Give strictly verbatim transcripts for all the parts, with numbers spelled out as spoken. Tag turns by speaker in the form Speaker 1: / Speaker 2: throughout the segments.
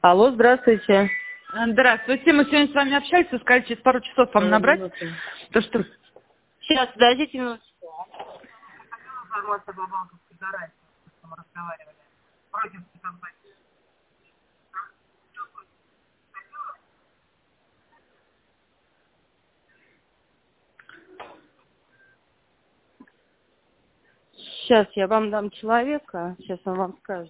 Speaker 1: Алло, здравствуйте.
Speaker 2: Здравствуйте, мы сегодня с вами общались, вы сказали, через пару часов вам набрать. То, что...
Speaker 1: Сейчас, подождите минуту. Сейчас я вам дам человека, сейчас он вам скажет.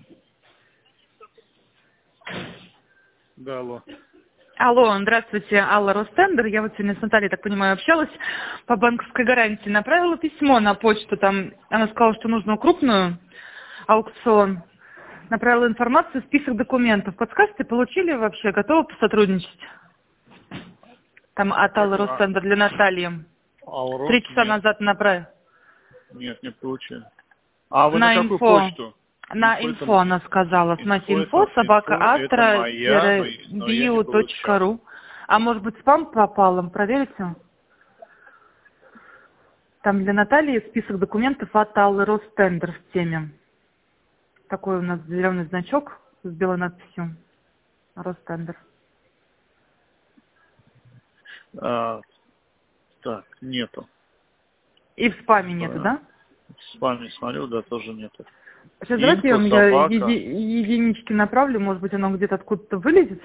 Speaker 3: Да, алло.
Speaker 2: Алло, здравствуйте, Алла Ростендер. Я вот сегодня с Натальей, так понимаю, общалась по банковской гарантии. Направила письмо на почту, там она сказала, что нужно крупную аукцион. Направила информацию, список документов. Подскажите, получили вообще, готовы посотрудничать? Там от Аллы
Speaker 3: Так, а-
Speaker 2: Ростендер для Натальи.
Speaker 3: Аурос?
Speaker 2: Три часа
Speaker 3: Нет,
Speaker 2: назад направила.
Speaker 3: нет, не получили. А вы
Speaker 2: На
Speaker 3: на какую
Speaker 2: инфо.
Speaker 3: почту?
Speaker 2: На
Speaker 3: Инфо
Speaker 2: инфо
Speaker 3: это-
Speaker 2: она сказала. Смотрите,
Speaker 3: Инфо
Speaker 2: инфо
Speaker 3: это,
Speaker 2: собака
Speaker 3: инфо это
Speaker 2: астра
Speaker 3: моя, но, но я не
Speaker 2: био точка
Speaker 3: получал.
Speaker 2: ру. А может быть спам попал? Проверите? Там для Натальи список документов от Аллы Ростендер в теме. Такой у нас зеленый значок с белой надписью. Ростендер.
Speaker 3: А, так, нету.
Speaker 2: И в спаме нету,
Speaker 3: А,
Speaker 2: да?
Speaker 3: в спаме смотрю, да, тоже нету.
Speaker 2: Сейчас давайте я
Speaker 3: Инфо,
Speaker 2: вам я
Speaker 3: собака.
Speaker 2: еди- единички направлю, может быть оно где-то откуда-то вылезет.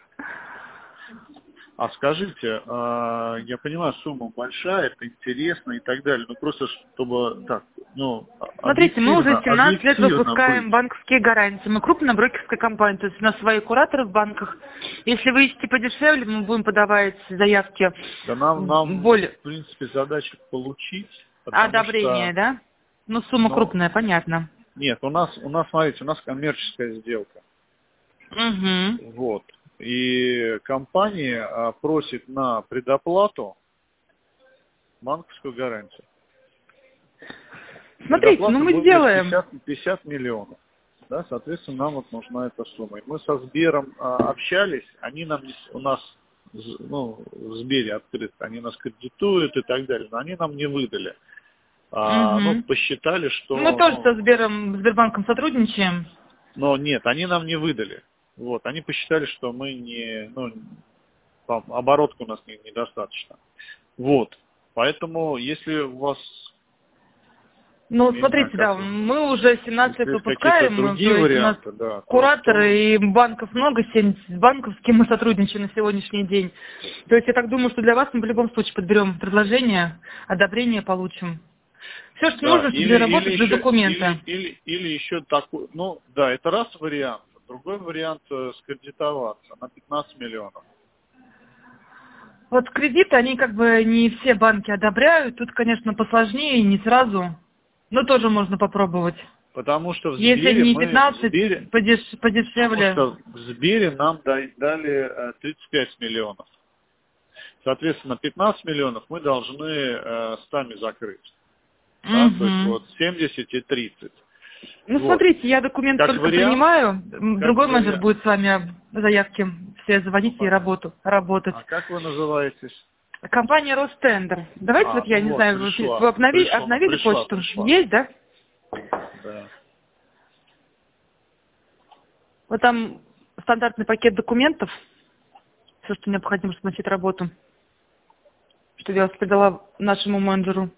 Speaker 3: А скажите, а, я понимаю, сумма большая, это интересно и так далее, но просто чтобы так, ну,
Speaker 2: Смотрите, мы уже
Speaker 3: объективно,
Speaker 2: семнадцать лет
Speaker 3: объективно
Speaker 2: выпускаем
Speaker 3: быть.
Speaker 2: банковские гарантии. Мы крупная брокерская компания, то есть у нас свои кураторы в банках. Если вы ищете подешевле, мы будем подавать заявки
Speaker 3: Да нам, нам,
Speaker 2: более...
Speaker 3: в принципе, задача получить, потому
Speaker 2: Одобрение,
Speaker 3: что,
Speaker 2: да? Ну, сумма
Speaker 3: ну,
Speaker 2: крупная, понятно.
Speaker 3: нет, у нас, у нас, смотрите, у нас коммерческая сделка.
Speaker 2: Угу.
Speaker 3: Вот. И компания а, просит на предоплату банковскую гарантию.
Speaker 2: Смотрите, ну
Speaker 3: Предоплата
Speaker 2: мы
Speaker 3: будет
Speaker 2: сделаем.
Speaker 3: пятьдесят, пятьдесят миллионов. Да, соответственно, нам вот нужна эта сумма. И мы со Сбером а, общались, они нам, не с- у нас, з- ну, в Сбере открыт, они нас кредитуют и так далее, но они нам не выдали. А, ну,
Speaker 2: Угу.
Speaker 3: посчитали,
Speaker 2: Мы
Speaker 3: что,
Speaker 2: тоже со
Speaker 3: ну,
Speaker 2: Сбером, Сбербанком сотрудничаем.
Speaker 3: но нет, они нам не выдали. Вот, они посчитали, что мы не, ну, там, оборотка у нас не- недостаточно. Вот, поэтому, если у вас,
Speaker 2: Ну,
Speaker 3: я не знаю,
Speaker 2: смотрите,
Speaker 3: как
Speaker 2: да,
Speaker 3: вы,
Speaker 2: мы уже семнадцать лет
Speaker 3: если есть какие-то
Speaker 2: выпускаем, мы, то
Speaker 3: другие
Speaker 2: есть у нас
Speaker 3: варианты, да, то, то
Speaker 2: кураторы и банков много, семьдесят банков, с кем мы сотрудничаем на сегодняшний день. То есть я так думаю, что для вас мы в любом случае подберем предложение, одобрение получим. Все, что
Speaker 3: да,
Speaker 2: нужно, чтобы
Speaker 3: или, или
Speaker 2: работать, без
Speaker 3: еще,
Speaker 2: документа.
Speaker 3: или, или, или еще такой, ну, да, это раз вариант. Другой вариант э, скредитоваться на пятнадцать миллионов.
Speaker 2: Вот кредиты, они как бы не все банки одобряют. Тут, конечно, посложнее, не сразу. Но тоже можно попробовать.
Speaker 3: Потому что в
Speaker 2: Если
Speaker 3: Сбере
Speaker 2: не
Speaker 3: мы, в
Speaker 2: пятнадцать,
Speaker 3: Сбере,
Speaker 2: подеш-
Speaker 3: потому
Speaker 2: подешевле.
Speaker 3: что в Сбере нам дай- дали э, тридцать пять миллионов. Соответственно, пятнадцать миллионов мы должны э, сами закрыть. Да, то есть
Speaker 2: Угу.
Speaker 3: вот семьдесят и тридцать.
Speaker 2: Ну,
Speaker 3: Вот.
Speaker 2: смотрите, я документы
Speaker 3: Как
Speaker 2: только
Speaker 3: вариант,
Speaker 2: принимаю. М,
Speaker 3: как
Speaker 2: Другой менеджер
Speaker 3: вариант,
Speaker 2: будет с вами заявки все
Speaker 3: ну
Speaker 2: заводить и
Speaker 3: понятно.
Speaker 2: работу, работать.
Speaker 3: А как вы называетесь?
Speaker 2: Компания Ростендер. Давайте вот
Speaker 3: А, ну
Speaker 2: я не
Speaker 3: вот,
Speaker 2: знаю, вы,
Speaker 3: пришла,
Speaker 2: вы обнови-
Speaker 3: пришла,
Speaker 2: обновили
Speaker 3: пришла,
Speaker 2: почту?
Speaker 3: пришла.
Speaker 2: Есть, да?
Speaker 3: Да.
Speaker 2: Вот там стандартный пакет документов, все, что необходимо, чтобы начать работу, что я вас передала нашему менеджеру.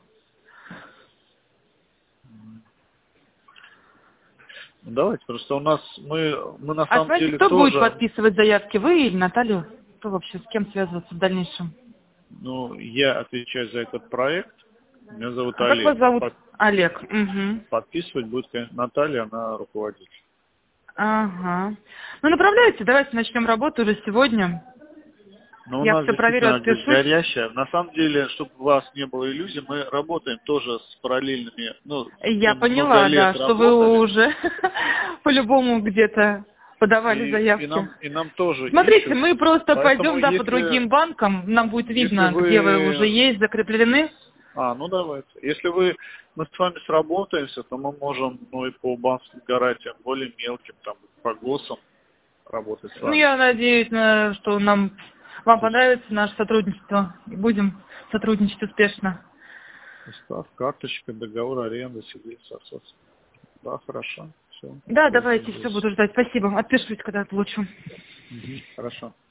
Speaker 3: Ну, давайте, просто у нас, мы, мы на
Speaker 2: А
Speaker 3: самом
Speaker 2: знаете,
Speaker 3: деле
Speaker 2: кто будет
Speaker 3: тоже,
Speaker 2: подписывать заявки, вы или Наталья? Кто вообще, с кем связываться в дальнейшем?
Speaker 3: ну, я отвечаю за этот проект, меня зовут
Speaker 2: А как вас
Speaker 3: Олег.
Speaker 2: зовут?
Speaker 3: Под-
Speaker 2: Олег. Угу.
Speaker 3: подписывать будет, конечно, Наталья, она руководитель.
Speaker 2: Ага. Ну, направляйте, давайте начнем работу уже сегодня.
Speaker 3: Но у
Speaker 2: Я
Speaker 3: нас
Speaker 2: все проверю,
Speaker 3: действительно г-
Speaker 2: отпишусь.
Speaker 3: горящая. На самом деле, чтобы у вас не было иллюзий, мы работаем тоже с параллельными, ну, с
Speaker 2: Я
Speaker 3: кем много
Speaker 2: поняла, да,
Speaker 3: лет
Speaker 2: что вы
Speaker 3: работали.
Speaker 2: уже по-любому где-то подавали
Speaker 3: И, и,
Speaker 2: заявки.
Speaker 3: нам, и нам тоже
Speaker 2: Смотрите,
Speaker 3: ищут.
Speaker 2: мы просто
Speaker 3: Поэтому
Speaker 2: пойдем, да, по
Speaker 3: если,
Speaker 2: другим банкам, нам будет
Speaker 3: если
Speaker 2: видно, где вы уже
Speaker 3: вы...
Speaker 2: есть, закреплены.
Speaker 3: А, ну давайте. Если вы, мы с вами сработаемся, то мы можем, ну и по банковским гарантиям, более мелким, там, по ГОСам работать с
Speaker 2: Ну,
Speaker 3: вами.
Speaker 2: я надеюсь, на- что нам вам
Speaker 3: То есть
Speaker 2: понравится наше сотрудничество. И будем сотрудничать успешно.
Speaker 3: устав, карточка, договор аренды, свидетельство о собственности. Да, хорошо. Все.
Speaker 2: Да, давайте, все, буду ждать. Спасибо. Отпишусь, когда получу.
Speaker 3: Угу. Хорошо.